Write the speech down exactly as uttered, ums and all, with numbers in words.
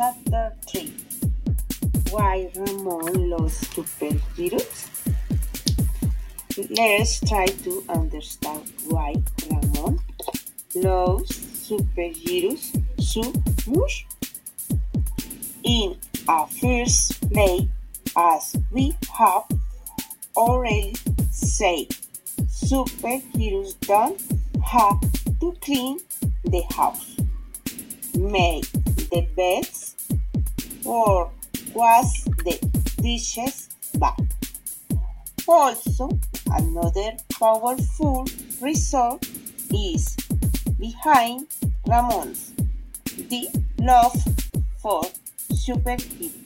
Chapter three. Why Ramon loves superheroes? Let's try to understand why Ramon loves superheroes so much. In a first place, as we have already said, superheroes don't have to clean the house, make the beds, or wash the dishes back. Also, another powerful reason is behind Ramon's deep love for superheroes.